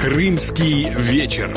Крымский вечер.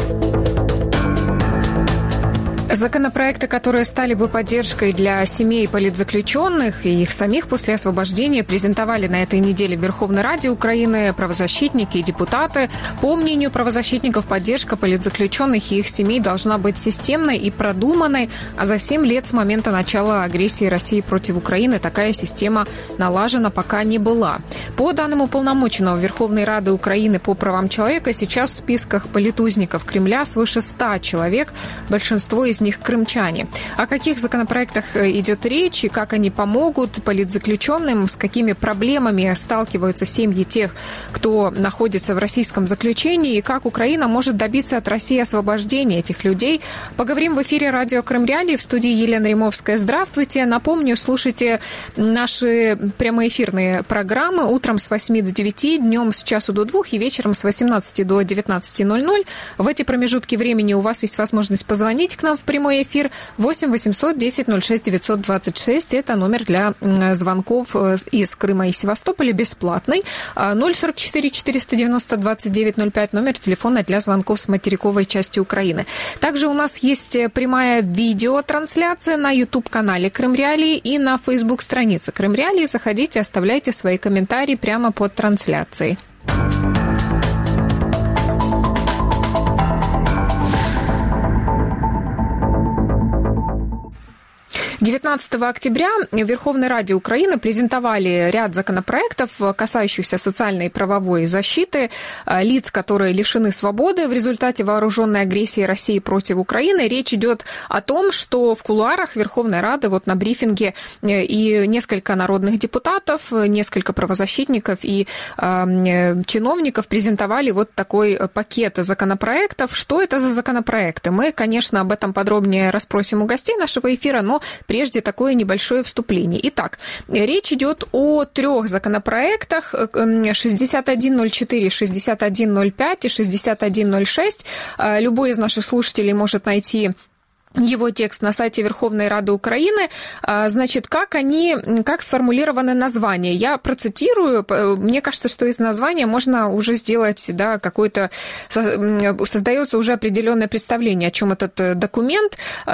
Законопроекты, которые стали бы поддержкой для семей политзаключенных и их самих после освобождения, презентовали на этой неделе в Верховной Раде Украины правозащитники и депутаты. По мнению правозащитников, поддержка политзаключенных и их семей должна быть системной и продуманной, а за 7 лет с момента начала агрессии России против Украины такая система налажена пока не была. По данным уполномоченного Верховной Рады Украины по правам человека, сейчас в списках политузников Кремля свыше 100 человек, большинство из них крымчане. О каких законопроектах идет речь и как они помогут политзаключенным, с какими проблемами сталкиваются семьи тех, кто находится в российском заключении, и как Украина может добиться от России освобождения этих людей. Поговорим в эфире радио Крым-Реалии. В студии Елена Римовская. Здравствуйте. Напомню, слушайте наши прямоэфирные программы утром с 8 до 9, днем с часу до 2 и вечером с 18 до 19:00. В эти промежутки времени у вас есть возможность позвонить к нам в прямой эфир 8 800 10 06 926. Это номер для звонков из Крыма и Севастополя, бесплатный. 044 490 29 05, номер телефона для звонков с материковой части Украины. Также у нас есть прямая видеотрансляция на YouTube-канале Крым-Реалии и на Facebook-странице Крым-Реалии. Заходите, оставляйте свои комментарии прямо под трансляцией. 19 октября в Верховной Раде Украины презентовали ряд законопроектов, касающихся социальной и правовой защиты лиц, которые лишены свободы в результате вооруженной агрессии России против Украины. Речь идет о том, что в кулуарах Верховной Рады на брифинге и несколько народных депутатов, несколько правозащитников и чиновников презентовали такой пакет законопроектов. Что это за законопроекты? Мы, конечно, об этом подробнее расспросим у гостей нашего эфира, но прежде такое небольшое вступление. Итак, речь идет о 3 законопроектах: 6104, 6105 и 6106. Любой из наших слушателей может найти его текст на сайте Верховной Рады Украины. Значит, как сформулированы названия? Я процитирую. Мне кажется, что из названия можно уже сделать, какое-то, создается уже определенное представление, о чем этот документ.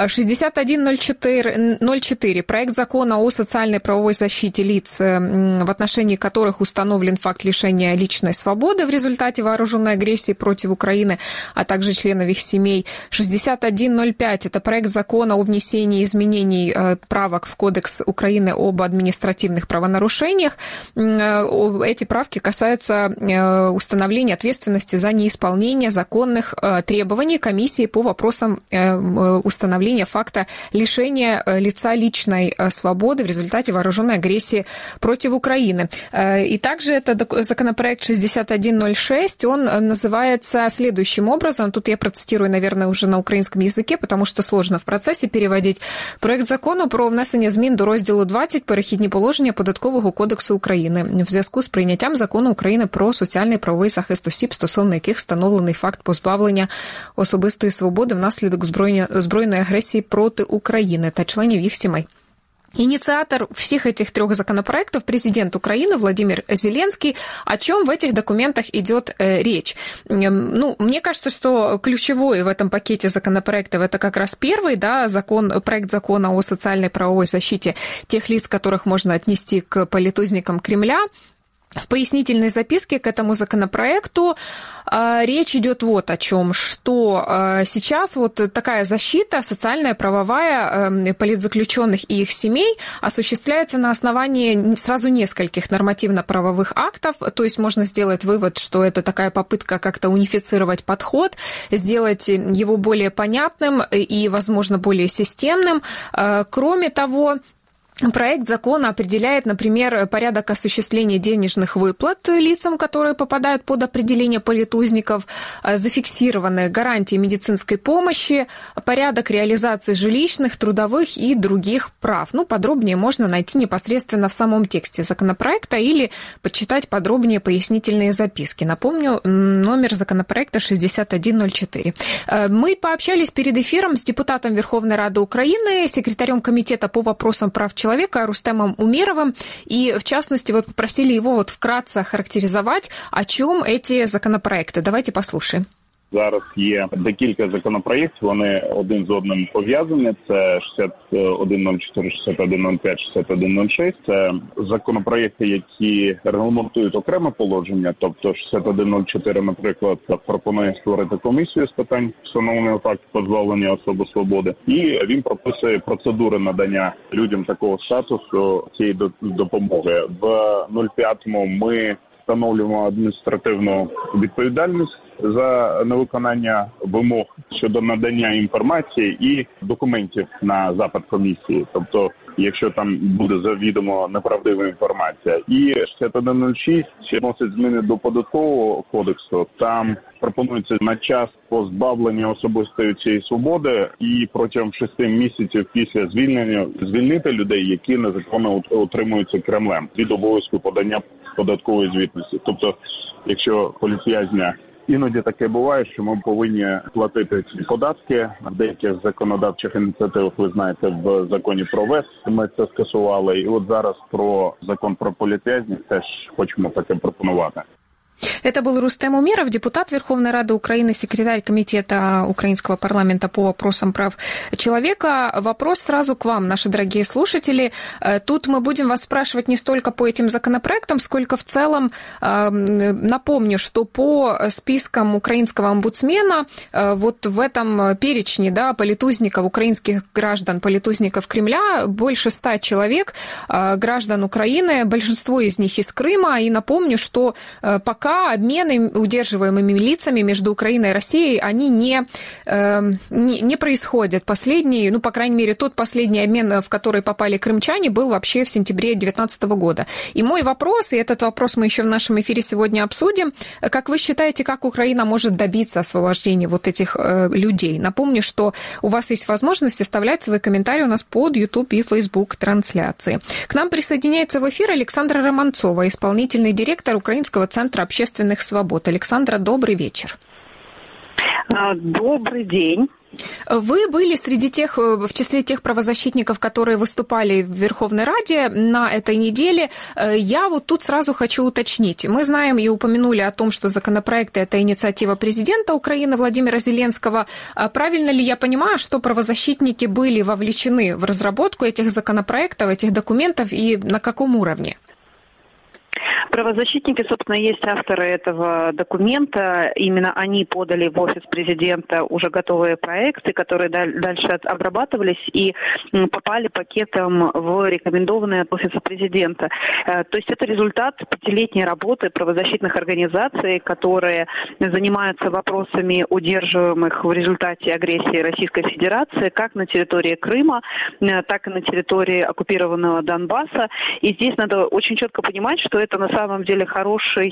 6104. Проект закона о социальной правовой защите лиц, в отношении которых установлен факт лишения личной свободы в результате вооруженной агрессии против Украины, а также членов их семей. 6105. Это проект закона о внесении изменений правок в Кодекс Украины об административных правонарушениях. Эти правки касаются установления ответственности за неисполнение законных требований комиссии по вопросам установления факта лишения лица личной свободы в результате вооруженной агрессии против Украины. И также это законопроект 6106, он называется следующим образом. Тут я процитирую, наверное, уже на українському язике, потому что сложно в процесі переводити. Проект закону про внесення змін до розділу 20 «Перехідні положення Податкового кодексу України» в зв'язку з прийняттям закону України про соціальний правовий захист осіб, стосовно яких встановлений факт позбавлення особистої свободи внаслідок збройної агресії проти України та членів їх сімей. Инициатор всех этих 3 законопроектов президент Украины Владимир Зеленский. О чем в этих документах идет речь? Мне кажется, что ключевой в этом пакете законопроектов это как раз первый, проект закона о социальной правовой защите тех лиц, которых можно отнести к политузникам Кремля. В пояснительной записке к этому законопроекту речь идет вот о чем, что сейчас такая защита социальная, правовая политзаключенных и их семей осуществляется на основании сразу нескольких нормативно-правовых актов, то есть можно сделать вывод, что это такая попытка как-то унифицировать подход, сделать его более понятным и, возможно, более системным. Кроме того, проект закона определяет, например, порядок осуществления денежных выплат лицам, которые попадают под определение политузников, зафиксированы гарантии медицинской помощи, порядок реализации жилищных, трудовых и других прав. Подробнее можно найти непосредственно в самом тексте законопроекта или почитать подробнее пояснительные записки. Напомню, номер законопроекта 6104. Мы пообщались перед эфиром с депутатом Верховной Рады Украины, секретарем Комитета по вопросам прав человека человека Рустемом Умеровым. И, в частности, вот попросили его вот вкратце охарактеризовать, о чем эти законопроекты. Давайте послушаем. Зараз є декілька законопроєктів, вони один з одним пов'язані. Це 6104, 6105, 6106. Це законопроєкти, які регламентують окреме положення. Тобто 6104, наприклад, пропонує створити комісію з питань встановлення факту позбавлення особи свободи. І він прописує процедури надання людям такого статусу цієї допомоги. В 05-му ми встановлюємо адміністративну відповідальність за невиконання вимог щодо надання інформації і документів на запит комісії. Тобто, якщо там буде завідомо неправдива інформація. І 6106 ще вносить зміни до Податкового кодексу. Там пропонується на час позбавлення особистої цієї свободи і протягом 6 місяців після звільнення звільнити людей, які незаконно утримуються Кремлем, від обов'язку подання податкової звітності. Тобто, якщо політв'язня іноді таке буває, що ми повинні платити ці податки. В деяких законодавчих ініціативах, ви знаєте, в законі про ВЕС ми це скасували. І от зараз про закон про політв'язнів теж хочемо таке пропонувати. Это был Рустем Умеров, депутат Верховной Рады Украины, секретарь Комитета Украинского парламента по вопросам прав человека. Вопрос сразу к вам, наши дорогие слушатели. Тут мы будем вас спрашивать не столько по этим законопроектам, сколько в целом. Напомню, что по спискам украинского омбудсмена вот в этом перечне, да, политузников, украинских граждан, политузников Кремля, больше 100 человек, граждан Украины, большинство из них из Крыма. И напомню, что пока обмены удерживаемыми лицами между Украиной и Россией, они не происходят. Последний, по крайней мере, тот последний обмен, в который попали крымчане, был вообще в сентябре 2019 года. И мой вопрос, и этот вопрос мы еще в нашем эфире сегодня обсудим, как вы считаете, как Украина может добиться освобождения вот этих людей? Напомню, что у вас есть возможность оставлять свои комментарии у нас под YouTube и Facebook трансляции. К нам присоединяется в эфир Александра Романцова, исполнительный директор Украинского центра общественных свобод. Александра, добрый вечер. Добрый день. Вы были в числе тех правозащитников, которые выступали в Верховной Раде на этой неделе. Я вот тут сразу хочу уточнить. Мы знаем и упомянули о том, что законопроект – это инициатива президента Украины Владимира Зеленского. Правильно ли я понимаю, что правозащитники были вовлечены в разработку этих законопроектов, этих документов, и на каком уровне? Правозащитники, собственно, есть авторы этого документа. Именно они подали в офис президента уже готовые проекты, которые дальше обрабатывались и попали пакетом в рекомендованные от офиса президента. То есть это результат 5-летней работы правозащитных организаций, которые занимаются вопросами удерживаемых в результате агрессии Российской Федерации как на территории Крыма, так и на территории оккупированного Донбасса. И здесь надо очень четко понимать, что это на самом деле хороший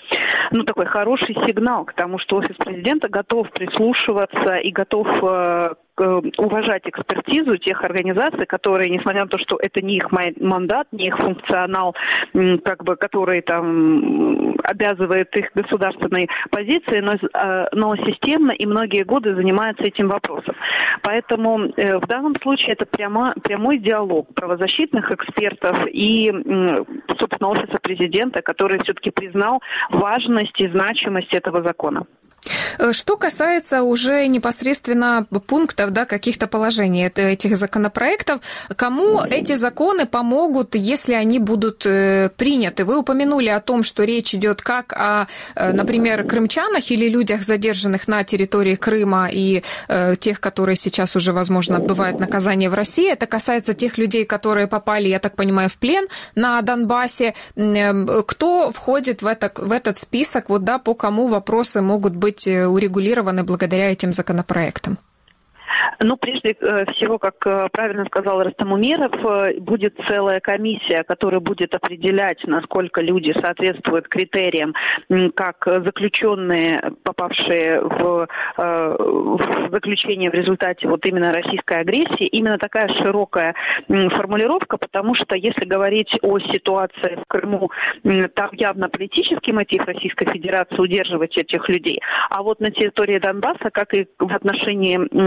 сигнал к тому, что офис президента готов прислушиваться и готов уважать экспертизу тех организаций, которые, несмотря на то, что это не их мандат, не их функционал, который там обязывает их государственной позиции, но системно и многие годы занимаются этим вопросом. Поэтому в данном случае это прямой диалог правозащитных экспертов и, собственно, офиса президента, который все-таки признал важность и значимость этого закона. Что касается уже непосредственно пунктов, да, каких-то положений этих законопроектов, кому эти законы помогут, если они будут приняты? Вы упомянули о том, что речь идет как о, например, крымчанах или людях, задержанных на территории Крыма, и тех, которые сейчас уже, возможно, отбывают наказание в России. Это касается тех людей, которые попали, я так понимаю, в плен на Донбассе. Кто входит в этот список, вот, да, по кому вопросы могут быть урегулированы благодаря этим законопроектам? Прежде всего, как правильно сказал Рустем Умеров, будет целая комиссия, которая будет определять, насколько люди соответствуют критериям, как заключенные, попавшие в заключение в результате вот именно российской агрессии. Именно такая широкая формулировка, потому что если говорить о ситуации в Крыму, там явно политический мотив Российской Федерации удерживать этих людей. А вот на территории Донбасса, как и в отношении военных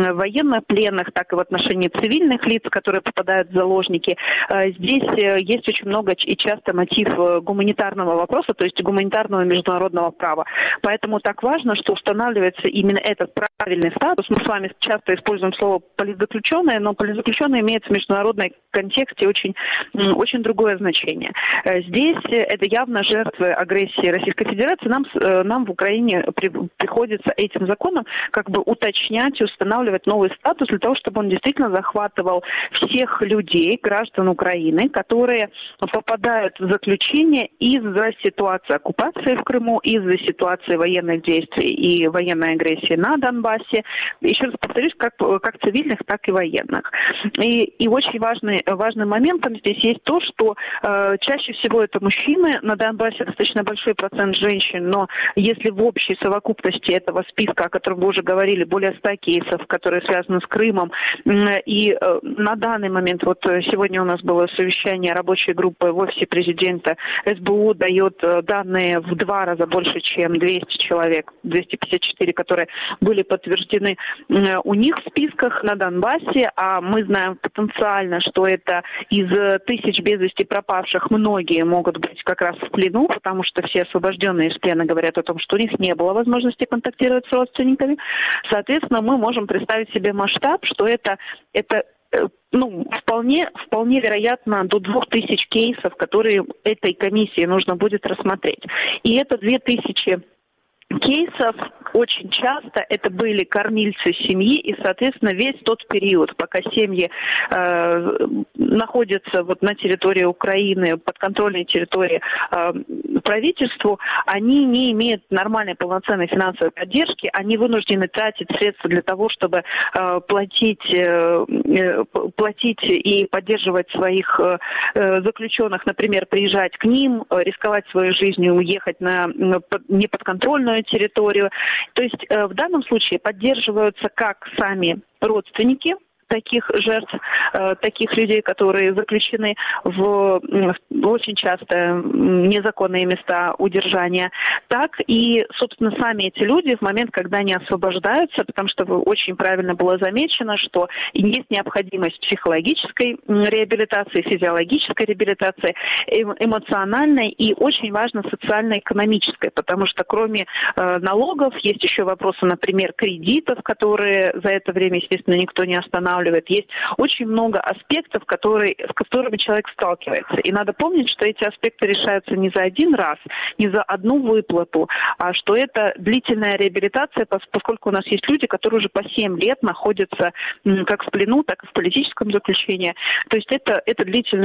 военнопленных, так и в отношении цивильных лиц, которые попадают в заложники. Здесь есть очень много и часто мотив гуманитарного вопроса, то есть гуманитарного международного права. Поэтому так важно, что устанавливается именно этот правильный статус. Мы с вами часто используем слово политзаключенные, но политзаключенные имеют в международном контексте очень другое значение. Здесь это явно жертвы агрессии Российской Федерации. Нам в Украине приходится этим законом как бы уточнять и устанавливать новый статус для того, чтобы он действительно захватывал всех людей, граждан Украины, которые попадают в заключение из-за ситуации оккупации в Крыму, из-за ситуации военных действий и военной агрессии на Донбассе. Еще раз повторюсь, как цивильных, так и военных. И очень важным моментом здесь есть то, что чаще всего это мужчины. На Донбассе достаточно большой процент женщин, но если в общей совокупности этого списка, о котором вы уже говорили, более 100 кейсов, которые связаны с Крымом, и на данный момент, вот сегодня у нас было совещание рабочей группы в офисе президента, СБУ дает данные в 2 раза больше, чем 200 человек, 254, которые были подтверждены у них в списках на Донбассе, а мы знаем потенциально, что это из тысяч без вести пропавших многие могут быть как раз в плену, потому что все освобожденные из плена говорят о том, что у них не было возможности контактировать с родственниками. Соответственно, мы можем представить себе масштаб, что это вполне вероятно до 2000 кейсов, которые этой комиссии нужно будет рассмотреть. И это 2000 кейсов очень часто это были кормильцы семьи, и, соответственно, весь тот период, пока семьи находятся вот на территории Украины, подконтрольной территории правительству, они не имеют нормальной полноценной финансовой поддержки, они вынуждены тратить средства для того, чтобы платить и поддерживать своих заключенных, например, приезжать к ним, рисковать своей жизнью, уехать на неподконтрольную территорию. То есть в данном случае поддерживаются как сами родственники таких жертв, таких людей, которые заключены в очень часто незаконные места удержания, так и, собственно, сами эти люди в момент, когда они освобождаются, потому что очень правильно было замечено, что есть необходимость психологической реабилитации, физиологической реабилитации, эмоциональной и очень важно социально-экономической, потому что кроме налогов есть еще вопросы, например, кредитов, которые за это время, естественно, никто не останавливает. Есть очень много аспектов, с которыми человек сталкивается. И надо помнить, что эти аспекты решаются не за один раз, не за одну выплату, а что это длительная реабилитация, поскольку у нас есть люди, которые уже по 7 лет находятся как в плену, так и в политическом заключении. То есть это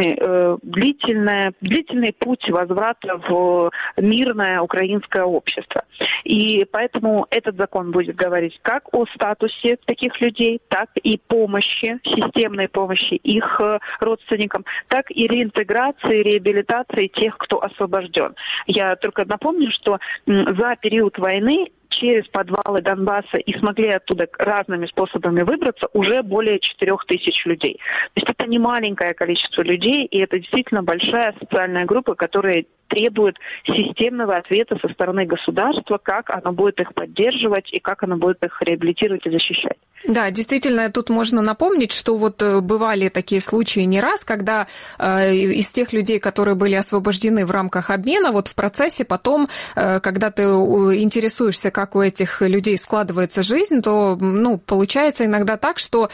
длительный путь возврата в мирное украинское общество. И поэтому этот закон будет говорить как о статусе таких людей, так и системной помощи их родственникам, так и реинтеграции, реабилитации тех, кто освобожден. Я только напомню, что за период войны через подвалы Донбасса и смогли оттуда разными способами выбраться уже более 4000 людей. То есть это не маленькое количество людей, и это действительно большая социальная группа, которая требует системного ответа со стороны государства, как оно будет их поддерживать и как оно будет их реабилитировать и защищать. Да, действительно, тут можно напомнить, что вот бывали такие случаи не раз, когда из тех людей, которые были освобождены в рамках обмена, вот в процессе потом, когда ты интересуешься, как у этих людей складывается жизнь, то, получается иногда так, что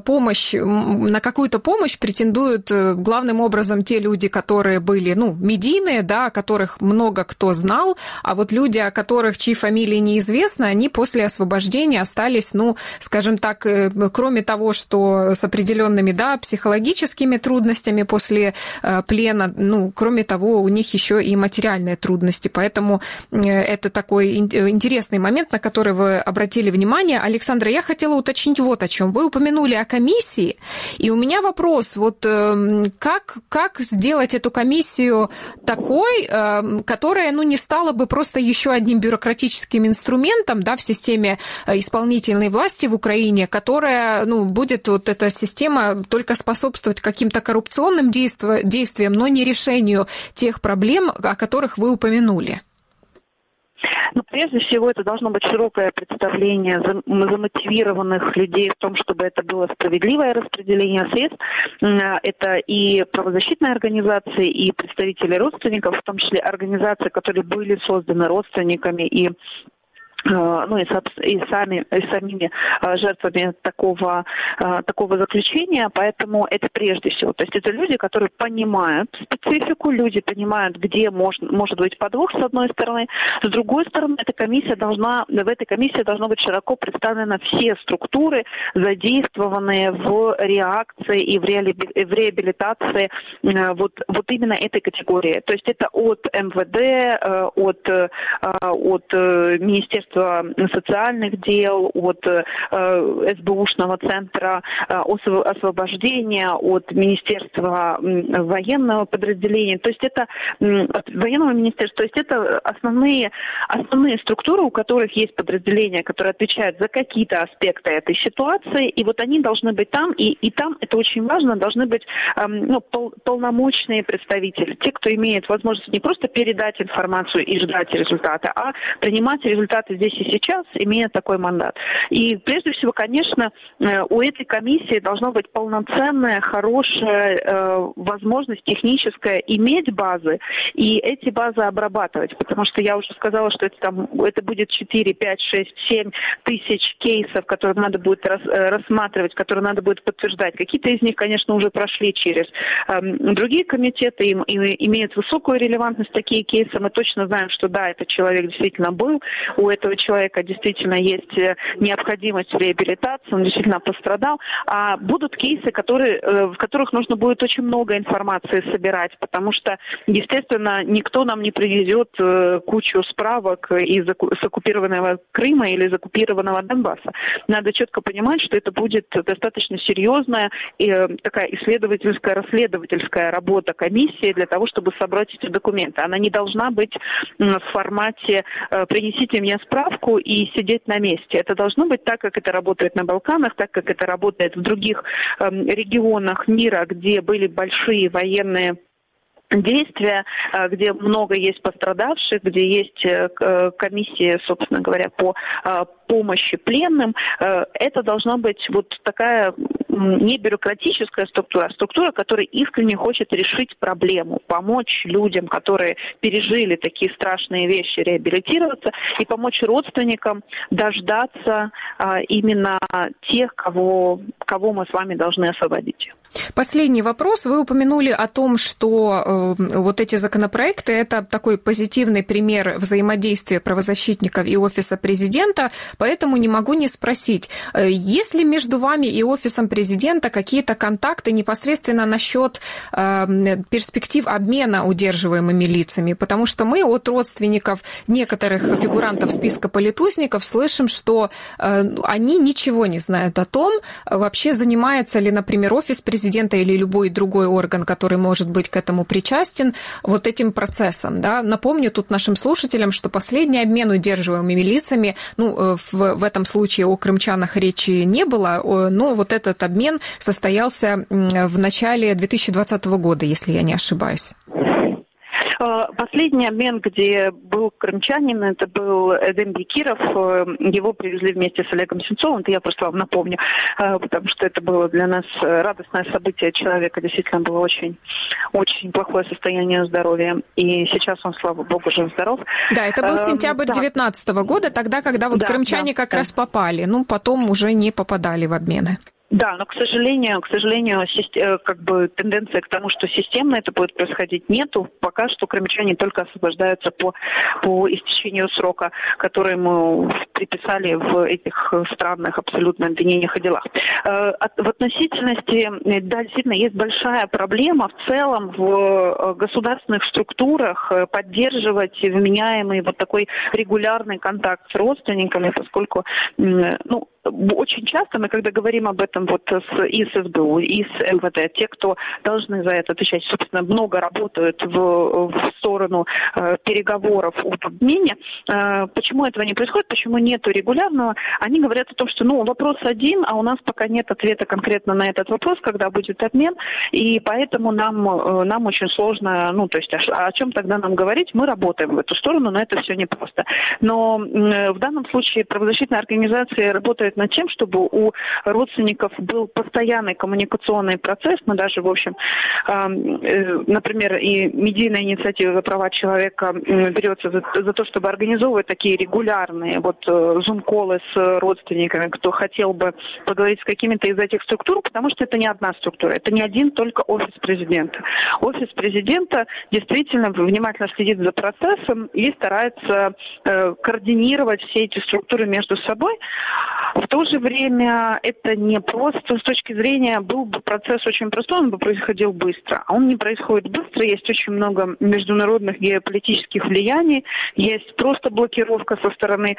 на какую-то помощь претендуют главным образом те люди, которые были, медийные, да, о которых много кто знал, а вот люди, чьи фамилии неизвестны, они после освобождения остались, скажем так, кроме того, что с определенными, психологическими трудностями после плена, кроме того, у них еще и материальные трудности. Поэтому это такой интересный момент, на который вы обратили внимание. Александра, я хотела уточнить вот о чем. Вы упомянули о комиссии, и у меня вопрос, как сделать эту комиссию такой, которая, не стала бы просто еще одним бюрократическим инструментом, в системе исполнительной власти в Украине, которая, будет вот эта система только способствовать каким-то коррупционным действиям, но не решению тех проблем, о которых вы упомянули. Ну, прежде всего, это должно быть широкое представление замотивированных людей в том, чтобы это было справедливое распределение средств. Это и правозащитные организации, и представители родственников, в том числе организации, которые были созданы родственниками и самими жертвами такого заключения, поэтому это прежде всего. То есть это люди, которые понимают специфику, люди понимают, где может быть подвох, с одной стороны. С другой стороны, в этой комиссии должно быть широко представлены все структуры, задействованные в реакции и в реабилитации вот именно этой категории. То есть это от МВД, от Министерства социальных дел, от СБУшного центра освобождения, от Министерства военного подразделения, то есть это от военного министерства, то есть это основные структуры, у которых есть подразделения, которые отвечают за какие-то аспекты этой ситуации, и вот они должны быть там, и там, это очень важно, должны быть полномочные представители, те, кто имеет возможность не просто передать информацию и ждать результата, а принимать результаты здесь и сейчас, имея такой мандат. И прежде всего, конечно, у этой комиссии должна быть полноценная, хорошая возможность техническая иметь базы и эти базы обрабатывать, потому что я уже сказала, что это будет 4, 5, 6, 7 тысяч кейсов, которые надо будет рассматривать, которые надо будет подтверждать. Какие-то из них, конечно, уже прошли через другие комитеты и имеют высокую релевантность такие кейсы. Мы точно знаем, что да, этот человек действительно был, у этого человека действительно есть необходимость в реабилитации, он действительно пострадал, а будут кейсы, в которых нужно будет очень много информации собирать, потому что, естественно, никто нам не привезет кучу справок из оккупированного Крыма или из оккупированного Донбасса. Надо четко понимать, что это будет достаточно серьезная такая исследовательская, расследовательская работа комиссии для того, чтобы собрать эти документы. Она не должна быть в формате «принесите мне справку и сидеть на месте». Это должно быть так, как это работает на Балканах, так, как это работает в других регионах мира, где были большие военные действия, где много есть пострадавших, где есть комиссии, собственно говоря, по помощи пленным. Это должна быть вот такая не бюрократическая структура, а структура, которая искренне хочет решить проблему, помочь людям, которые пережили такие страшные вещи, реабилитироваться, и помочь родственникам дождаться именно тех, кого мы с вами должны освободить. Последний вопрос. Вы упомянули о том, что вот эти законопроекты – это такой позитивный пример взаимодействия правозащитников и Офиса президента, поэтому не могу не спросить, есть ли между вами и Офисом президента какие-то контакты непосредственно насчет перспектив обмена удерживаемыми лицами? Потому что мы от родственников некоторых фигурантов списка политузников слышим, что они ничего не знают о том, вообще занимается ли, например, Офис президента или любой другой орган, который может быть к этому причастен, вот этим процессом. Да? Напомню тут нашим слушателям, что последний обмен удерживаемыми лицами, в этом случае о крымчанах речи не было, но вот этот обмен состоялся в начале 2020 года, если я не ошибаюсь. Последний обмен, где был крымчанин, это был Эдем Бекиров. Его привезли вместе с Олегом Сенцовым, это я просто вам напомню, потому что это было для нас радостное событие. Человека действительно было очень, очень плохое состояние здоровья. И сейчас он, слава богу, жив-здоров. Да, это был сентябрь 2019 года, тогда, когда вот крымчане как раз попали, потом уже не попадали в обмены. Да, но, к сожалению, тенденция к тому, что системно это будет происходить, нету. Пока что крымчане только освобождаются по истечению срока, который мы приписали в этих странных абсолютно обвинениях и делах. В относительности, да, действительно, есть большая проблема в целом в государственных структурах поддерживать вменяемый вот такой регулярный контакт с родственниками, поскольку, очень часто мы, когда говорим об этом и с СБУ, и с МВД, те, кто должны за это отвечать, собственно, много работают в сторону переговоров об обмене. Почему этого не происходит, почему нету регулярного? Они говорят о том, что вопрос один, а у нас пока нет ответа конкретно на этот вопрос, когда будет обмен, и поэтому нам очень сложно, то есть о чем тогда нам говорить? Мы работаем в эту сторону, но это все непросто. Но в данном случае правозащитная организация работает над тем, чтобы у родственников был постоянный коммуникационный процесс. Мы даже, в общем, например, и медийная инициатива за права человека берется за то, чтобы организовывать такие регулярные зум-колы с родственниками, кто хотел бы поговорить с какими-то из этих структур, потому что это не одна структура, это не один только офис президента. Офис президента действительно внимательно следит за процессом и старается координировать все эти структуры между собой. В то же время это не просто с точки зрения, был бы процесс очень простой, он бы происходил быстро. А он не происходит быстро, есть очень много международных геополитических влияний, есть просто блокировка со стороны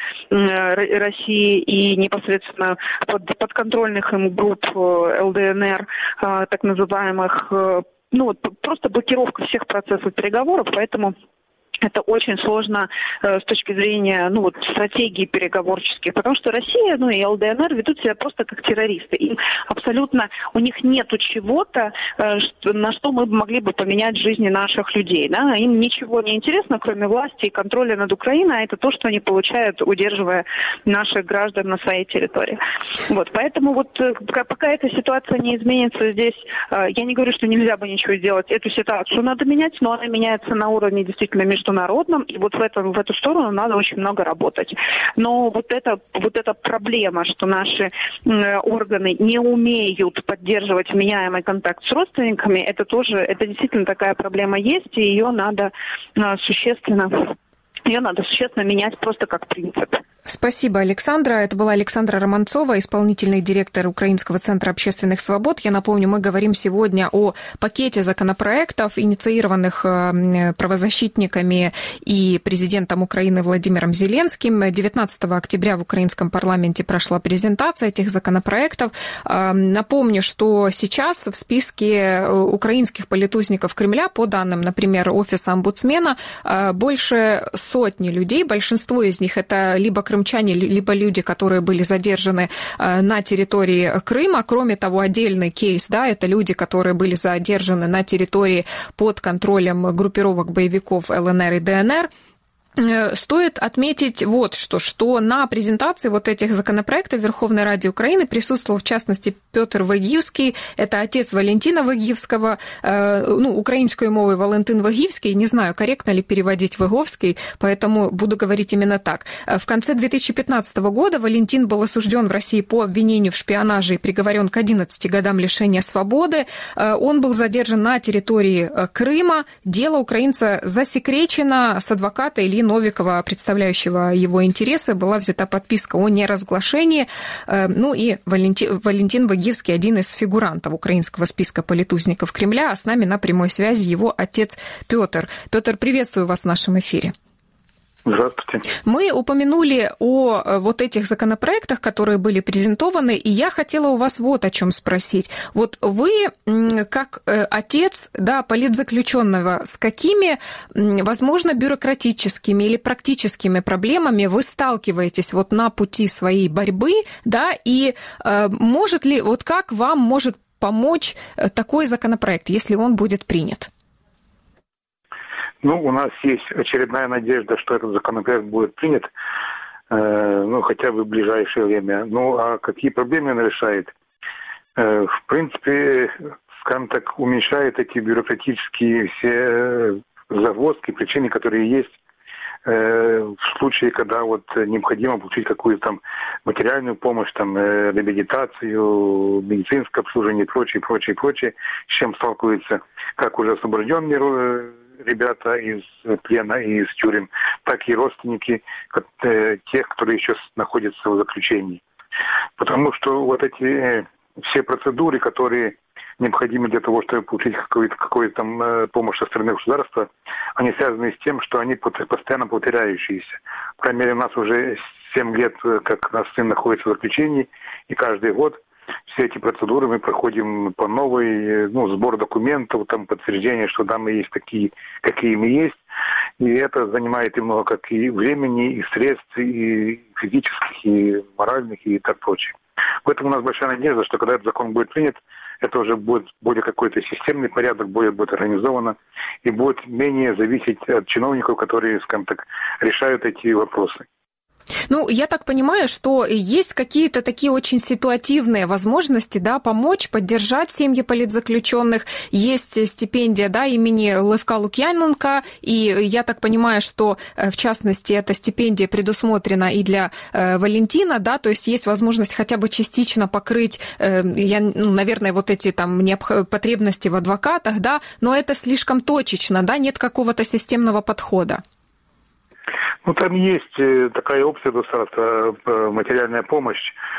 России и непосредственно подконтрольных им групп ЛДНР, так называемых, просто блокировка всех процессов переговоров, поэтому это очень сложно с точки зрения, стратегии переговорческих, потому что Россия, и ЛДНР ведут себя просто как террористы. Им абсолютно, у них нету чего-то, на что мы могли бы поменять жизни наших людей, да? Им ничего не интересно, кроме власти и контроля над Украиной, а это то, что они получают, удерживая наших граждан на своей территории. Поэтому пока эта ситуация не изменится здесь, я не говорю, что нельзя бы ничего сделать, эту ситуацию надо менять, но она меняется на уровне действительно международном, и в эту сторону надо очень много работать. Но эта проблема, что наши органы не умеют поддерживать вменяемый контакт с родственниками, это действительно такая проблема есть, и ее надо существенно менять просто как принцип. Спасибо, Александра. Это была Александра Романцова, исполнительный директор Украинского центра общественных свобод. Я напомню, мы говорим сегодня о пакете законопроектов, инициированных правозащитниками и президентом Украины Владимиром Зеленским. 19 октября в украинском парламенте прошла презентация этих законопроектов. Напомню, что сейчас в списке украинских политузников Кремля, по данным, например, Офиса омбудсмена, больше сотни людей. Большинство из них это либо крымчане, либо люди, которые были задержаны на территории Крыма. Кроме того, отдельный кейс, это люди, которые были задержаны на территории под контролем группировок боевиков ЛНР и ДНР. Стоит отметить что на презентации этих законопроектов в Верховной Раде Украины присутствовал, в частности, Петр Вагівський, это отец Валентина Вагівського, украинской мовой Валентин Вагівський, не знаю, корректно ли переводить Ваговский, поэтому буду говорить именно так. В конце 2015 года Валентин был осужден в России по обвинению в шпионаже и приговорен к 11 годам лишения свободы. Он был задержан на территории Крыма. Дело украинца засекречено. С адвоката Ильи Новикова, представляющего его интересы, была взята подписка о неразглашении. И Валентин Вагівський, один из фигурантов украинского списка политузников Кремля, а с нами на прямой связи его отец Петр. Петр, приветствую вас в нашем эфире. Здравствуйте. Мы упомянули о этих законопроектах, которые были презентованы, и я хотела у вас о чем спросить. Вы, как отец, политзаключенного, с какими, возможно, бюрократическими или практическими проблемами вы сталкиваетесь на пути своей борьбы, и может ли, как вам может помочь такой законопроект, если он будет принят? У нас есть очередная надежда, что этот законопроект будет принят, хотя бы в ближайшее время. А какие проблемы он решает? В принципе, скажем так, уменьшает эти бюрократические все загвоздки, причины, которые есть в случае, когда необходимо получить какую-то материальную помощь, реабилитацию, медицинское обслуживание и прочее, с чем сталкиваются как уже освобожденные ребята из плена и из тюрем, так и родственники тех, которые еще находятся в заключении. Потому что эти все процедуры, которые необходимы для того, чтобы получить какую-то помощь со стороны государства, они связаны с тем, что они постоянно повторяющиеся. По крайней мере, у нас уже 7 лет, как наш сын находится в заключении, и каждый год все эти процедуры мы проходим по новой, сбор документов, там подтверждение, что да, мы есть такие, какие мы есть. И это занимает и много как и времени, и средств, и физических, и моральных, и так прочее. Поэтому у нас большая надежда, что когда этот закон будет принят, это уже будет более какой-то системный порядок, более будет организовано и будет менее зависеть от чиновников, которые, скажем так, решают эти вопросы. Ну, я так понимаю, что есть какие-то такие очень ситуативные возможности, да, помочь, поддержать семьи политзаключенных. Есть стипендия, да, имени Левка Лукьяненка, и я так понимаю, что, в частности, эта стипендия предусмотрена и для Валентина, да, то есть есть возможность хотя бы частично покрыть, наверное, вот эти там потребности в адвокатах, да, но это слишком точечно, да, нет какого-то системного подхода. Там есть такая опция государства, материальная помощь,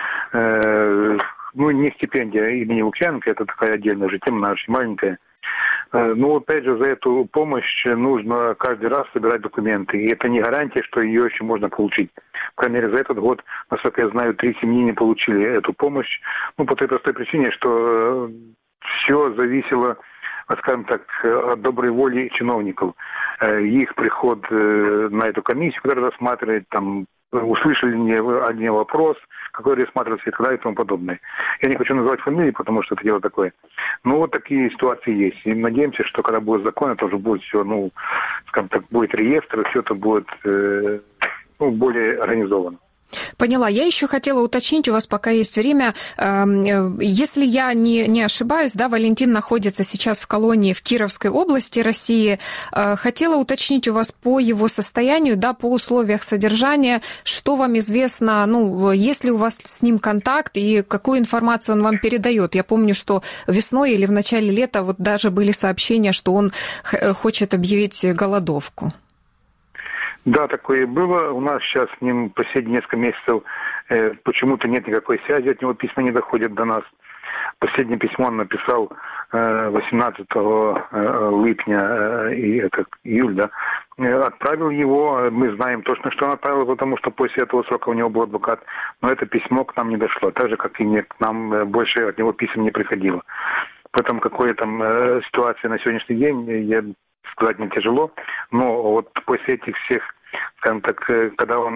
не стипендия имени Лукьяненко, это такая отдельная уже тема, она очень маленькая. Но, опять же, за эту помощь нужно каждый раз собирать документы, и это не гарантия, что ее еще можно получить. По крайней мере, за этот год, насколько я знаю, 3 семьи не получили эту помощь, по той простой причине, что все зависело, скажем так, от доброй воли чиновников. Их приход на эту комиссию, которая рассматривает, там, услышали ли они вопрос, который рассматривается и так далее и тому подобное. Я не хочу называть фамилии, потому что это дело такое. Но вот такие ситуации есть. И надеемся, что когда будет закон, это уже будет все, скажем так, будет реестр, и все это будет более организовано. Поняла. Я еще хотела уточнить, у вас пока есть время. Если я не ошибаюсь, да, Валентин находится сейчас в колонии в Кировской области России. Хотела уточнить у вас по его состоянию, да, по условиях содержания, что вам известно, есть ли у вас с ним контакт и какую информацию он вам передает. Я помню, что весной или в начале лета вот даже были сообщения, что он хочет объявить голодовку. Да, такое было. У нас сейчас с ним последние несколько месяцев почему-то нет никакой связи, от него письма не доходят до нас. Последнее письмо он написал 18 липня, и это июль, да, отправил его. Мы знаем точно, что он отправил, потому что после этого срока у него был адвокат, но это письмо к нам не дошло, так же, как и к нам больше от него писем не приходило. Поэтому какая там ситуация на сегодняшний день, сказать не тяжело, но вот после этих всех, скажем так, когда он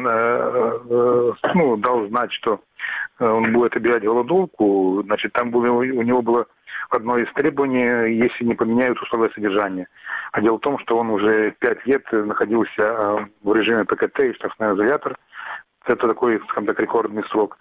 дал знать, что он будет объявлять голодовку, значит, там у него было одно из требований, если не поменяют условия содержания. А дело в том, что он уже 5 лет находился в режиме ПКТ и штрафной изолятор. Это такой, скажем так, рекордный срок.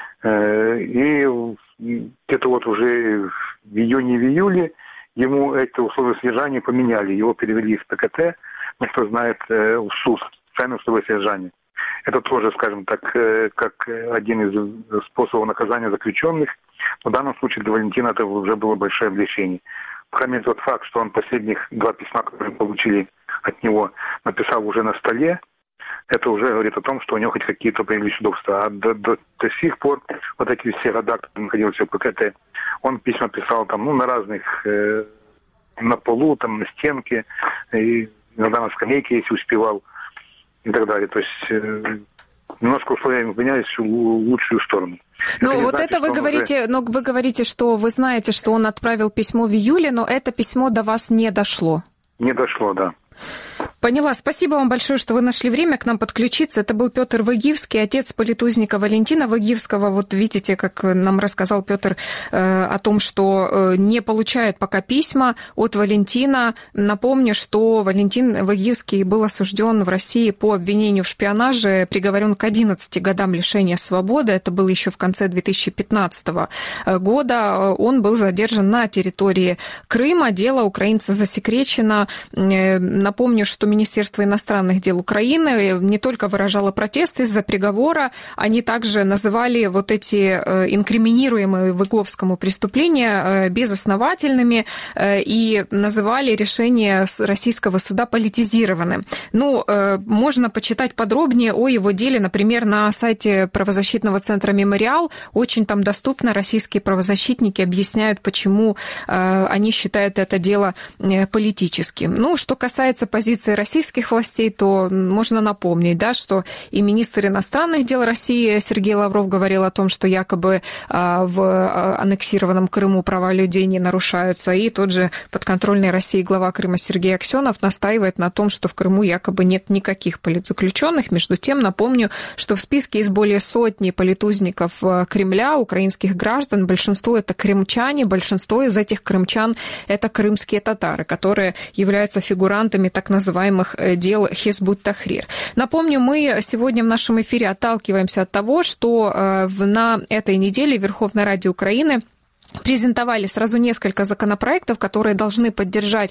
И где-то вот уже в июне-июле ему эти условия содержания поменяли. Его перевели из ПКТ, кто знает, в СУС, специальное условие содержания. Это тоже, скажем так, как один из способов наказания заключенных. В данном случае для Валентина это уже было большое облегчение. По крайней мере, тот факт, что он последних 2 письма, которые мы получили от него, написал уже на столе, это уже говорит о том, что у него хоть какие-то появились удобства. А до сих пор вот эти все года, когда он находился в ПКТ, он письма писал там, на разных, на полу, там, на стенке, и иногда на скамейке, если успевал, и так далее. То есть немножко условия менялись в лучшую сторону. Ну, вот значит, это вы говорите, но вы говорите, что вы знаете, что он отправил письмо в июле, но это письмо до вас не дошло. Не дошло, да. Поняла. Спасибо вам большое, что вы нашли время к нам подключиться. Это был Петр Вагивский, отец политузника Валентина Вагивского. Вот видите, как нам рассказал Петр о том, что не получает пока письма от Валентина. Напомню, что Валентин Вагивский был осужден в России по обвинению в шпионаже, приговорен к 11 годам лишения свободы. Это было еще в конце 2015 года. Он был задержан на территории Крыма. Дело украинца засекречено. Напомню, что Министерство иностранных дел Украины не только выражало протест из-за приговора, они также называли вот эти инкриминируемые Выговскому преступления безосновательными и называли решение российского суда политизированным. Ну, можно почитать подробнее о его деле, например, на сайте правозащитного центра «Мемориал». Очень там доступно, российские правозащитники объясняют, почему они считают это дело политическим. Ну, что касается позиции российских властей, то можно напомнить, да, что и министр иностранных дел России Сергей Лавров говорил о том, что якобы в аннексированном Крыму права людей не нарушаются, и тот же подконтрольный России глава Крыма Сергей Аксенов настаивает на том, что в Крыму якобы нет никаких политзаключенных. Между тем, напомню, что в списке есть более сотни политузников Кремля, украинских граждан. Большинство это крымчане, большинство из этих крымчан это крымские татары, которые являются фигурантами так называемых дел Хизбут-Тахрир. Напомню, мы сегодня в нашем эфире отталкиваемся от того, что на этой неделе в Верховной Раде Украины презентовали сразу несколько законопроектов, которые должны поддержать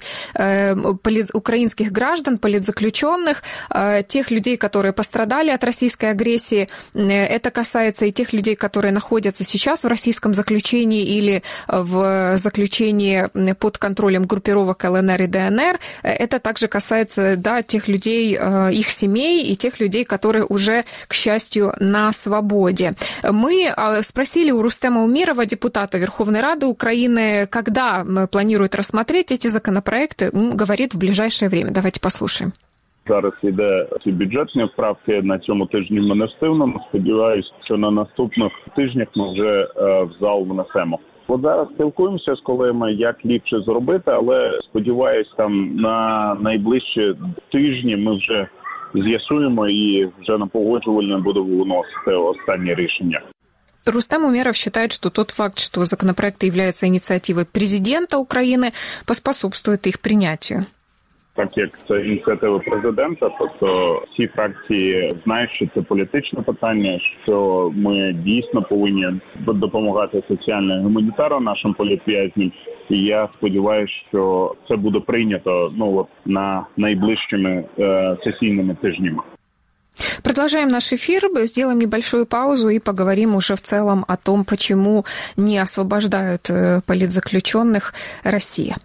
украинских граждан, политзаключенных, тех людей, которые пострадали от российской агрессии. Это касается и тех людей, которые находятся сейчас в российском заключении или в заключении под контролем группировок ЛНР и ДНР. Это также касается, да, тех людей, их семей и тех людей, которые уже, к счастью, на свободе. Мы спросили у Рустема Умирова, депутата Верховной Рады Украины, когда планирует рассмотреть эти законопроекты, говорит в ближайшее время. Давайте послушаем. Зараз йде ці бюджетні правки, на цьому тижні ми не встигнемо. Сподіваюсь, що на наступних тижнях ми вже в зал внесемо. От зараз спілкуємося з колегами, як ліпше зробити, але сподіваюсь, там на найближчі тижні ми вже з'ясуємо і вже на погоджувальне буде виносити останнє рішення. Рустем Умеров считает, что тот факт, что законопроекты являются инициативой президента Украины, поспособствует их принятию. Так як це ініціатива президента, тобто всі фракції знають, що це політичне питання, що ми дійсно повинні допомагати соціально і гуманітарно нашим політв'язням. І я сподіваюся, що це буде прийнято на найближчими сесійними тижнями. Продолжаем наш эфир, сделаем небольшую паузу и поговорим уже в целом о том, почему не освобождают политзаключенных Россия.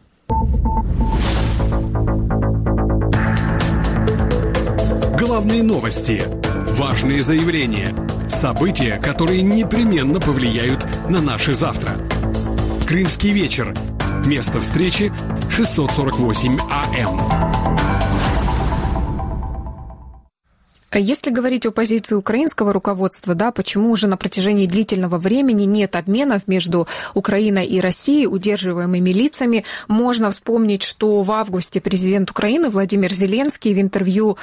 Главные новости, важные заявления, события, которые непременно повлияют на наше завтра. Крымский вечер. Место встречи 648 АМ. Если говорить о позиции украинского руководства, да, почему уже на протяжении длительного времени нет обменов между Украиной и Россией удерживаемыми лицами, можно вспомнить, что в августе президент Украины Владимир Зеленский в интервью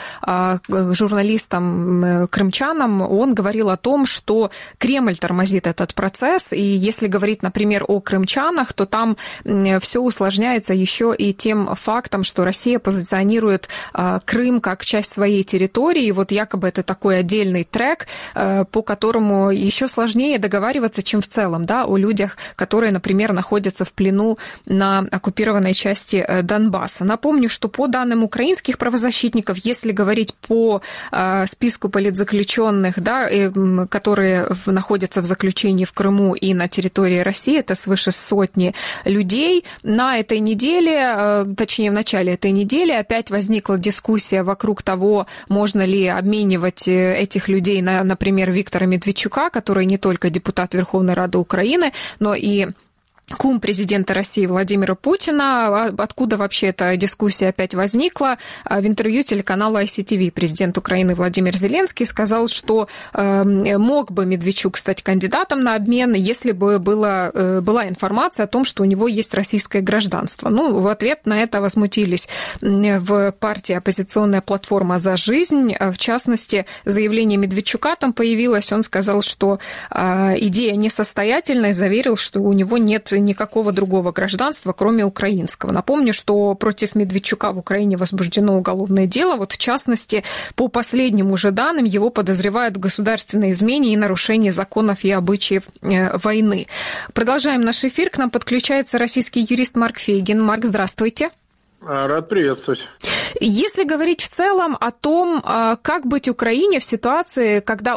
журналистам-крымчанам, он говорил о том, что Кремль тормозит этот процесс, и если говорить, например, о крымчанах, то там все усложняется еще и тем фактом, что Россия позиционирует Крым как часть своей территории, и вот якобы это такой отдельный трек, по которому еще сложнее договариваться, чем в целом, да, о людях, которые, например, находятся в плену на оккупированной части Донбасса. Напомню, что по данным украинских правозащитников, если говорить по списку политзаключенных, да, которые находятся в заключении в Крыму и на территории России, это свыше сотни людей, на этой неделе, точнее, в начале этой недели опять возникла дискуссия вокруг того, можно ли обменивать этих людей на, например, Виктора Медведчука, который не только депутат Верховной Рады Украины, но и кум президента России Владимира Путина. Откуда вообще эта дискуссия опять возникла? В интервью телеканалу ICTV президент Украины Владимир Зеленский сказал, что мог бы Медведчук стать кандидатом на обмен, если бы была информация о том, что у него есть российское гражданство. Ну, в ответ на это возмутились в партии «Оппозиционная платформа за жизнь». В частности, заявление Медведчука там появилось. Он сказал, что идея несостоятельная, заверил, что у него нет никакого другого гражданства, кроме украинского. Напомню, что против Медведчука в Украине возбуждено уголовное дело. Вот в частности, по последним уже данным, его подозревают в государственной измене и нарушении законов и обычаев войны. Продолжаем наш эфир. К нам подключается российский юрист Марк Фейгин. Марк, здравствуйте. Рад приветствовать. Если говорить в целом о том, как быть Украине в ситуации, когда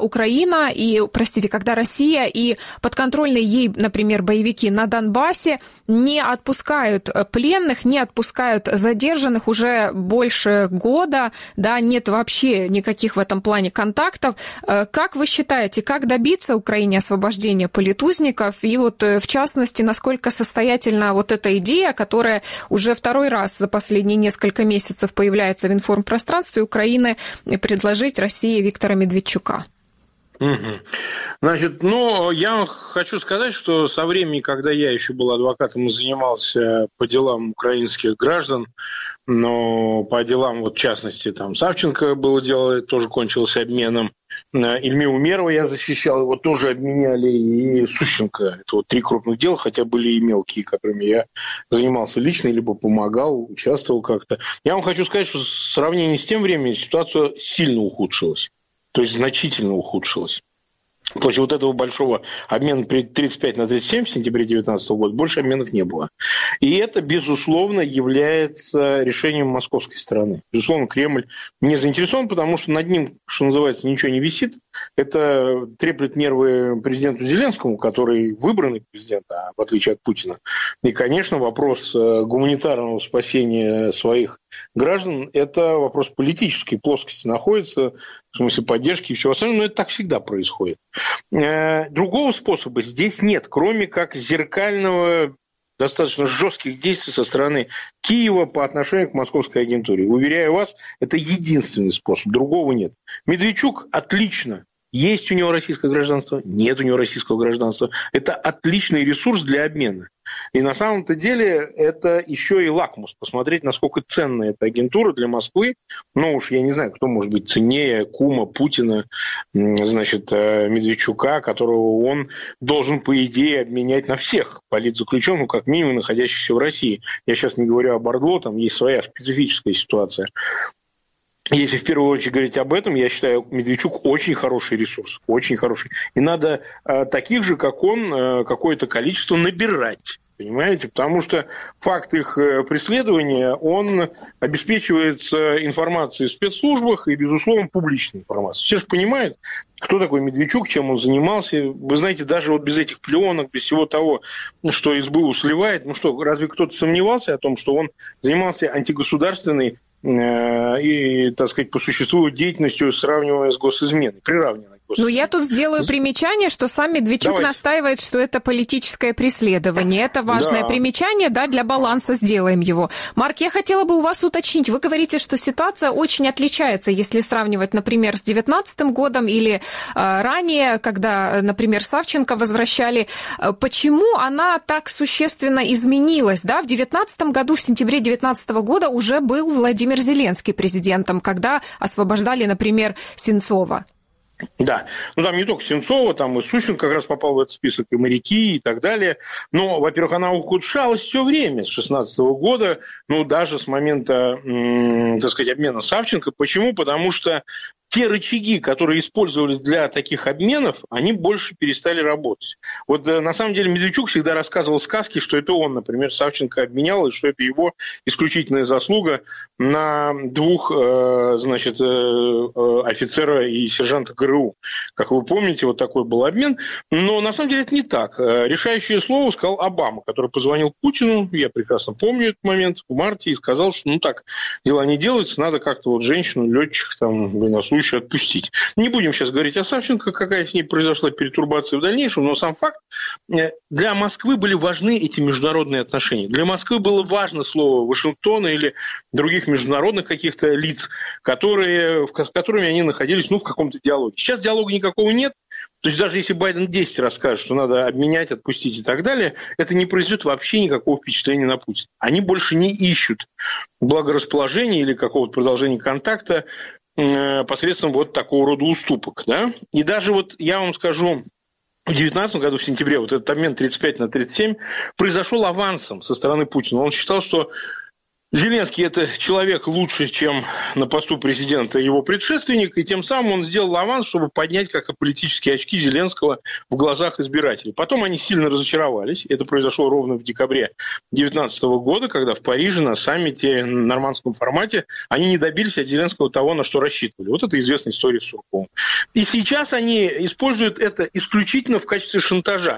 когда Россия и подконтрольные ей, например, боевики на Донбассе не отпускают пленных, не отпускают задержанных уже больше года, да, нет вообще никаких в этом плане контактов. Как вы считаете, как добиться Украине освобождения политузников? И вот, в частности, насколько состоятельна вот эта идея, которая уже второй раз за последние несколько месяцев появляется в информпространстве Украины, предложить России Виктора Медведчука? Значит, я хочу сказать, что со времени, когда я еще был адвокатом и занимался по делам украинских граждан, но по делам, в частности, там Савченко было дело, тоже кончилось обменом. Ильми Умерова я защищал, его тоже обменяли, и Сущенко. Это 3 крупных дела, хотя были и мелкие, которыми я занимался лично, либо помогал, участвовал как-то. Я вам хочу сказать, что в сравнении с тем временем ситуация сильно ухудшилась. То есть значительно ухудшилась. После этого большого обмена при 35 на 37 в сентябре 2019 года больше обменов не было. И это, безусловно, является решением московской стороны. Безусловно, Кремль не заинтересован, потому что над ним, что называется, ничего не висит. Это треплет нервы президенту Зеленскому, который выбранный президент, в отличие от Путина. И, конечно, вопрос гуманитарного спасения своих граждан – это вопрос политической плоскости находится, в смысле поддержки и всего остального, но это так всегда происходит. Другого способа здесь нет, кроме как зеркального, достаточно жестких действий со стороны Киева по отношению к московской агентуре. Уверяю вас, это единственный способ, другого нет. Медведчук отлично. Есть у него российское гражданство, нет у него российского гражданства. Это отличный ресурс для обмена. И на самом-то деле это еще и лакмус. Посмотреть, насколько ценна эта агентура для Москвы. Я не знаю, кто может быть ценнее кума Путина, Медведчука, которого он должен, по идее, обменять на всех политзаключенных, как минимум, находящихся в России. Я сейчас не говорю об Ордло, там есть своя специфическая ситуация. Если в первую очередь говорить об этом, я считаю, Медведчук очень хороший ресурс, очень хороший. И надо таких же, как он, какое-то количество набирать. Понимаете? Потому что факт их преследования, он обеспечивается информацией в спецслужбах и, безусловно, публичной информацией. Все же понимают, кто такой Медведчук, чем он занимался. Вы знаете, даже без этих пленок, без всего того, что СБУ сливает, разве кто-то сомневался о том, что он занимался антигосударственной и, так сказать, по существу деятельностью, сравнивая с госизменой, приравнивая к госизмене. Я тут сделаю примечание, что сам Медведчук настаивает, что это политическое преследование. Это важное примечание, для баланса сделаем его. Марк, я хотела бы у вас уточнить. Вы говорите, что ситуация очень отличается, если сравнивать, например, с 2019 годом или ранее, когда, например, Савченко возвращали. Почему она так существенно изменилась? В 2019 году, в сентябре 2019 года уже был Владимир Зеленский президентом, когда освобождали, например, Сенцова. Да, там не только Сенцова, там и Сущенко как раз попал в этот список, и моряки, и так далее. Но, во-первых, она ухудшалась все время с 2016 года, даже с момента, обмена Савченко. Почему? Потому что те рычаги, которые использовались для таких обменов, они больше перестали работать. На самом деле Медведчук всегда рассказывал сказки, что это он, например, Савченко обменял, и что это его исключительная заслуга на 2 офицера и сержанта ГРУ. Как вы помните, такой был обмен. Но на самом деле это не так. Решающее слово сказал Обама, который позвонил Путину, я прекрасно помню этот момент, в марте, и сказал, что так дела не делаются, надо как-то женщину, летчик, военнослужащих отпустить. Не будем сейчас говорить о Савченко, какая с ней произошла перетурбация в дальнейшем, но сам факт, для Москвы были важны эти международные отношения. Для Москвы было важно слово Вашингтона или других международных каких-то лиц, с которыми они находились в каком-то диалоге. Сейчас диалога никакого нет. То есть даже если Байден 10 раз скажет, что надо обменять, отпустить и так далее, это не произведет вообще никакого впечатления на Путина. Они больше не ищут благорасположения или какого-то продолжения контакта посредством такого рода уступок. Да? И даже я вам скажу, в 2019 году, в сентябре, этот обмен 35 на 37 произошел авансом со стороны Путина. Он считал, что Зеленский – это человек лучше, чем на посту президента его предшественник, и тем самым он сделал аванс, чтобы поднять как-то политические очки Зеленского в глазах избирателей. Потом они сильно разочаровались. Это произошло ровно в декабре 2019 года, когда в Париже на саммите, на нормандском формате, они не добились от Зеленского того, на что рассчитывали. Это известная история с Сурковым. И сейчас они используют это исключительно в качестве шантажа.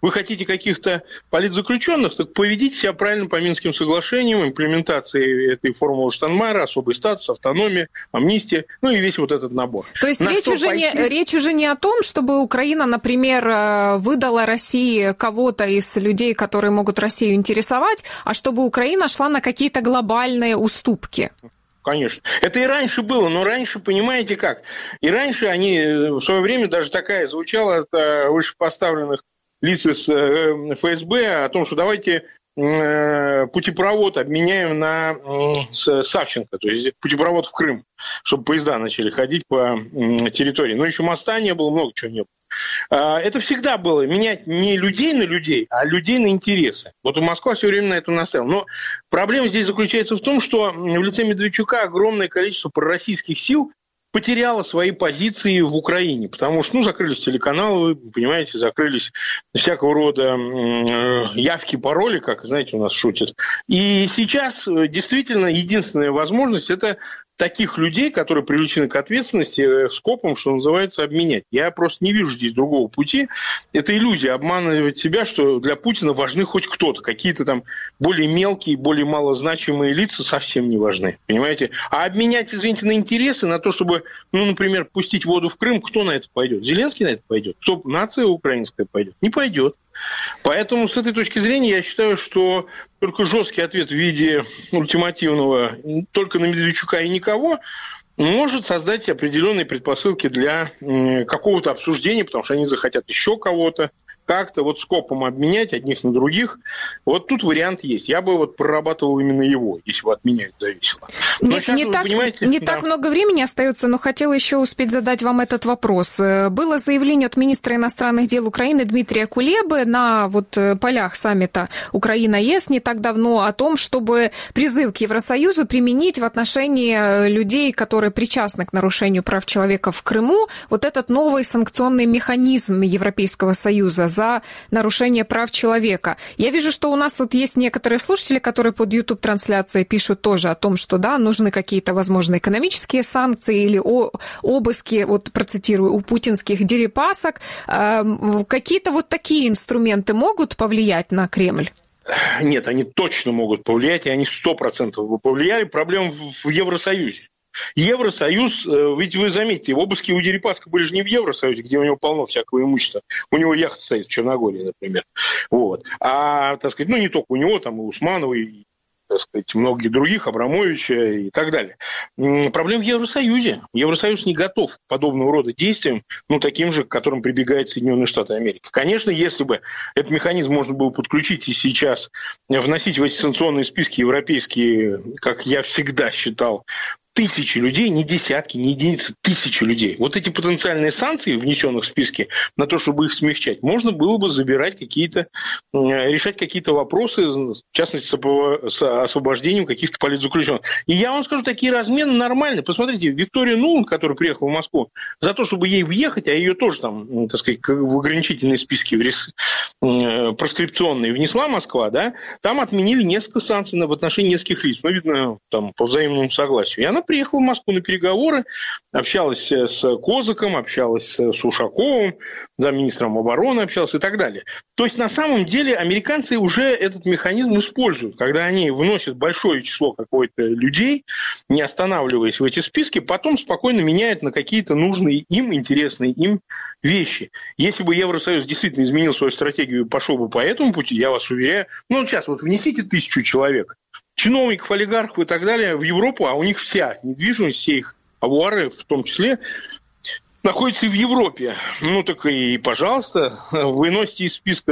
Вы хотите каких-то политзаключенных, так поведите себя правильно по Минским соглашениям, имплементации этой формулы Штайнмайера, особый статус, автономия, амнистия, ну и весь вот этот набор. То есть речь уже не о том, чтобы Украина, например, выдала России кого-то из людей, которые могут Россию интересовать, а чтобы Украина шла на какие-то глобальные уступки. Конечно. Это и раньше было, но раньше, понимаете как, и раньше они в свое время даже такая звучала от вышепоставленных лиц из ФСБ о том, что давайте путепровод обменяем на Савченко, то есть путепровод в Крым, чтобы поезда начали ходить по территории. Но еще моста не было, много чего не было. Это всегда было менять не людей на людей, а людей на интересы. Вот Москва все время на этом настояла. Но проблема здесь заключается в том, что в лице Медведчука огромное количество пророссийских сил потеряла свои позиции в Украине, потому что, закрылись телеканалы, вы понимаете, закрылись всякого рода явки, пароли, как, знаете, у нас шутят. И сейчас действительно единственная возможность – это таких людей, которые привлечены к ответственности, скопом, что называется, обменять. Я просто не вижу здесь другого пути. Это иллюзия обманывать себя, что для Путина важны хоть кто-то. Какие-то там более мелкие, более малозначимые лица совсем не важны. Понимаете? А обменять, извините, на интересы, на то, чтобы, например, пустить воду в Крым, кто на это пойдет? Зеленский на это пойдет? Кто, нация украинская пойдет? Не пойдет. Поэтому с этой точки зрения я считаю, что только жесткий ответ в виде ультимативного только на Медведчука и никого может создать определенные предпосылки для какого-то обсуждения, потому что они захотят еще кого-то как-то вот скопом обменять одних на других. Вот тут вариант есть. Я бы прорабатывал именно его, если бы от меня это зависело. Не так много времени остается, но хотела еще успеть задать вам этот вопрос. Было заявление от министра иностранных дел Украины Дмитрия Кулебы на полях саммита Украина-ЕС не так давно о том, чтобы призыв к Евросоюзу применить в отношении людей, которые причастны к нарушению прав человека в Крыму, вот этот новый санкционный механизм Европейского Союза за нарушение прав человека. Я вижу, что у нас есть некоторые слушатели, которые под YouTube-трансляцией пишут тоже о том, что да, нужны какие-то, возможно, экономические санкции или обыски, процитирую, у путинских дерипасок. Какие-то такие инструменты могут повлиять на Кремль? Нет, они точно могут повлиять, и они 100% бы повлияли. Проблема в Евросоюзе. Евросоюз, ведь вы заметите, обыски у Дерипаска были же не в Евросоюзе, где у него полно всякого имущества. У него яхта стоит в Черногории, например. А, так сказать, не только у него, там и Усманова, и, так сказать, многих других, Абрамовича и так далее. Проблема в Евросоюзе. Евросоюз не готов к подобного рода действиям, таким же, к которым прибегают Соединенные Штаты Америки. Конечно, если бы этот механизм можно было подключить и сейчас вносить в эти санкционные списки европейские, как я всегда считал, тысячи людей, не десятки, не единицы, тысячи людей. Вот эти потенциальные санкции, внесенных в списки, на то, чтобы их смягчать, можно было бы забирать решать какие-то вопросы, в частности, с освобождением каких-то политзаключенных. И я вам скажу, такие размены нормальные. Посмотрите, Виктория Нуланд, которая приехала в Москву, за то, чтобы ей въехать, а ее тоже там, так сказать, в ограничительные списки проскрипционные внесла Москва, да, там отменили несколько санкций в отношении нескольких лиц, видно, там, по взаимному согласию. И она приехала в Москву на переговоры, общалась с Козаком, общалась с Ушаковым, замминистром обороны общалась и так далее. То есть, на самом деле, американцы уже этот механизм используют, когда они выносят большое число какой-то людей, не останавливаясь в эти списки, потом спокойно меняют на какие-то нужные им, интересные им вещи. Если бы Евросоюз действительно изменил свою стратегию и пошел бы по этому пути, я вас уверяю, сейчас внесите 1000 человек, чиновников, олигархов и так далее в Европу, а у них вся недвижимость, все их авуары в том числе, находятся и в Европе. Так и, пожалуйста, вы носите из списка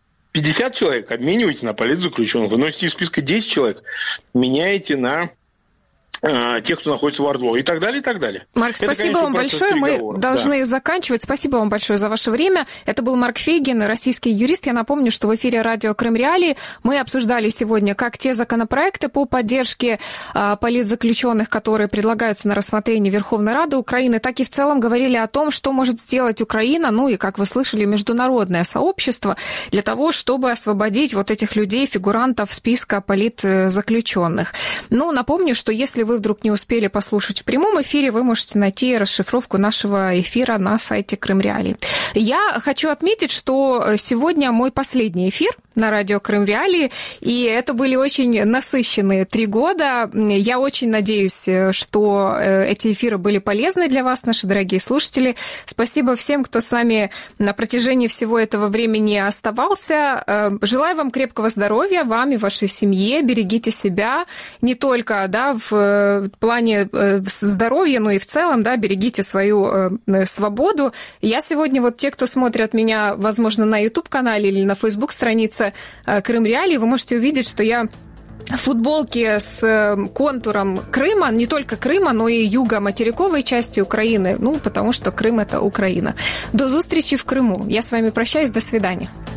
50 человек, обмениваете на политзаключенных, вы носите из списка 10 человек, меняете на тех, кто находится в ОРДЛО, и так далее, и так далее. Марк, спасибо вам большое. Мы должны заканчивать. Спасибо вам большое за ваше время. Это был Марк Фейгин, российский юрист. Я напомню, что в эфире радио Крым Реалии мы обсуждали сегодня как те законопроекты по поддержке политзаключенных, которые предлагаются на рассмотрение Верховной Рады Украины, так и в целом говорили о том, что может сделать Украина, и, как вы слышали, международное сообщество для того, чтобы освободить этих людей, фигурантов списка политзаключенных. Напомню, что если вы вдруг не успели послушать в прямом эфире, вы можете найти расшифровку нашего эфира на сайте Крым Реалии. Я хочу отметить, что сегодня мой последний эфир на радио Крым Реалии, и это были очень насыщенные 3 года. Я очень надеюсь, что эти эфиры были полезны для вас, наши дорогие слушатели. Спасибо всем, кто с нами на протяжении всего этого времени оставался. Желаю вам крепкого здоровья, вам и вашей семье. Берегите себя не только в плане здоровья, но и в целом, берегите свою свободу. Я сегодня, те, кто смотрят меня, возможно, на YouTube-канале или на Facebook-странице Крым Реалии, вы можете увидеть, что я в футболке с контуром Крыма, не только Крыма, но и юго-материковой части Украины, потому что Крым – это Украина. До зустрічі в Криму. Я с вами прощаюсь, до свидания.